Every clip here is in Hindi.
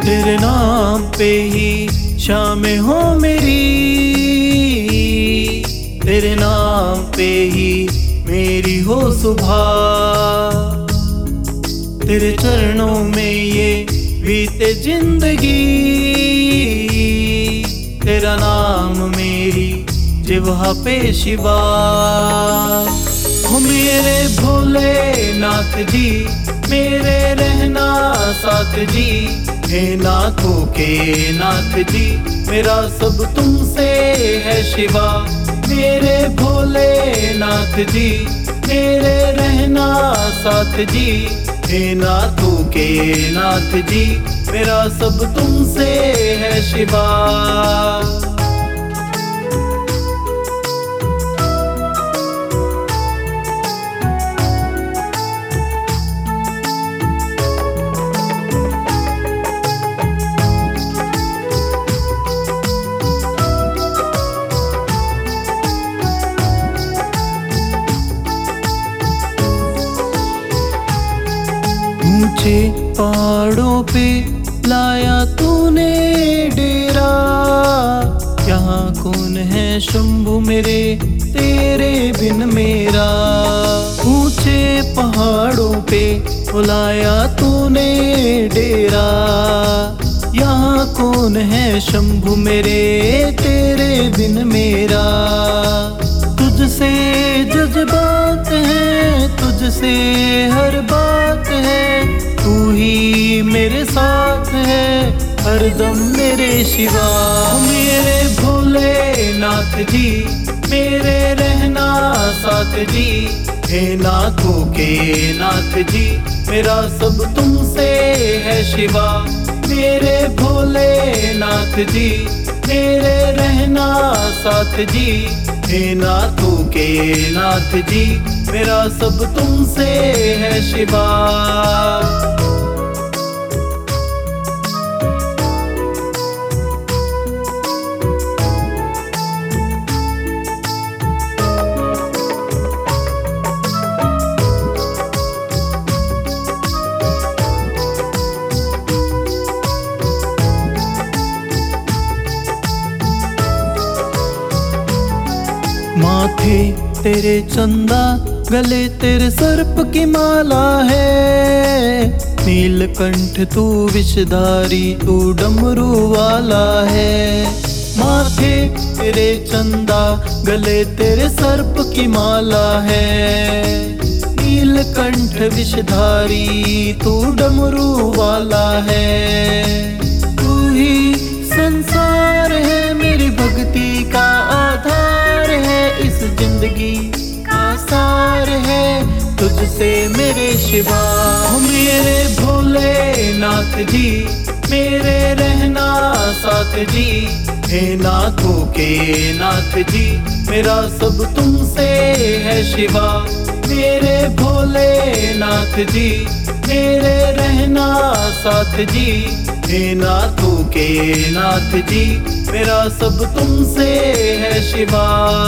तेरे नाम पे ही शामें हो मेरी, तेरे नाम पे ही मेरी हो सुबह। तेरे चरणों में ये बीते जिंदगी, तेरा नाम मेरी जिह्वा पे शिवा। हो मेरे भोलेनाथ जी, मेरे रहना साथ जी, हे नाथों के नाथ जी, मेरा सब तुमसे है शिवा। मेरे भोलेनाथ जी, मेरे रहना साथ जी, हे नाथों के नाथ जी, मेरा सब तुमसे है शिवा। ऊंचे पहाड़ों पे लाया तूने डेरा, यहाँ कौन है शंभु मेरे तेरे बिन मेरा। ऊंचे पहाड़ों पे लाया तूने डेरा, यहाँ कौन है शंभु मेरे तेरे बिन मेरा। तुझसे जज्बात है, तुझसे हर बात है, तू ही मेरे साथ है हरदम मेरे शिवा। मेरे भोलेनाथ जी, मेरे रहना साथ जी, हे नाथों के नाथ जी, मेरा सब तुमसे है शिवा। मेरे भोलेनाथ जी, मेरे रहना साथ जी, हे नाथों के नाथ जी, मेरा सब तुमसे है शिवा। माथे तेरे चंदा, गले तेरे सर्प की माला है, नीलकंठ तू विषधारी, तू डमरू वाला है। माथे तेरे चंदा, गले तेरे सर्प की माला है, नीलकंठ विषधारी, तू डमरू वाला है। तू ही संसार है, मेरी भक्ति का आधार है, इस जिंदगी का सार है, तुझसे मेरे शिवा। मेरे भोलेनाथ जी, मेरे रहना साथ जी, हे नाथों के नाथ जी, मेरा सब तुमसे है शिवा। मेरे भोलेनाथ जी, मेरे रहना साथ जी, हे नाथों के नाथ जी, मेरा सब तुमसे है शिवा।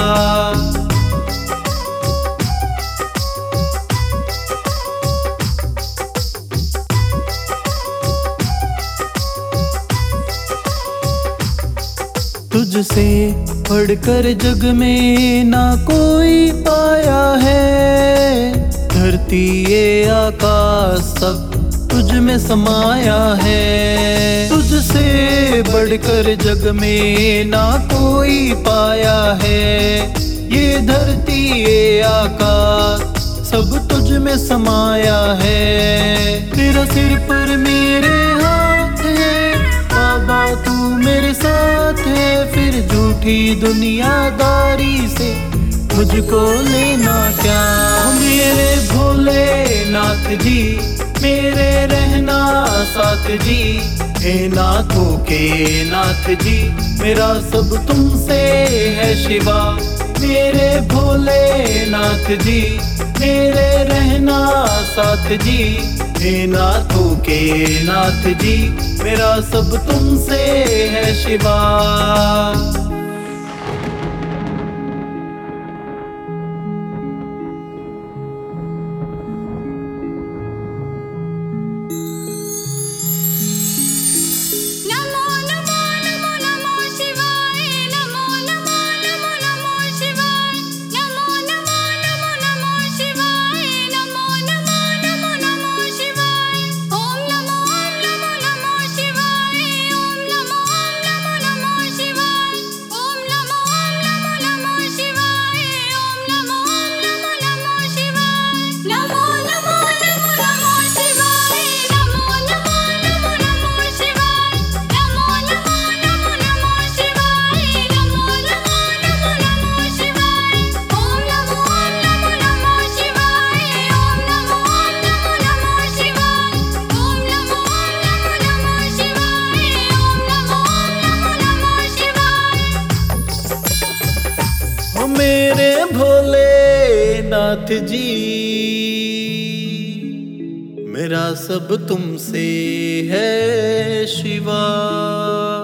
तुझसे बढ़कर जग में ना कोई पाया है, धरती ये आकाश सब तुझ में समाया है। तुझसे बढ़कर जग में ना कोई पाया है, ये धरती ये आकाश सब तुझ में समाया है। तेरा सिर पर मेरे हाथ है, बाबा तू मेरे साथ है, फिर झूठी दुनियादारी से मुझको लेना क्या। मेरे भोलेनाथ जी, मेरे रहना साथ जी, हे नाथों के नाथ जी, मेरा सब तुमसे है शिवा। मेरे भोलेनाथ जी, मेरे रहना साथ जी, हे नाथों के नाथ जी, मेरा सब तुमसे है शिवा। भोलेनाथ जी, मेरा सब तुमसे है शिवा।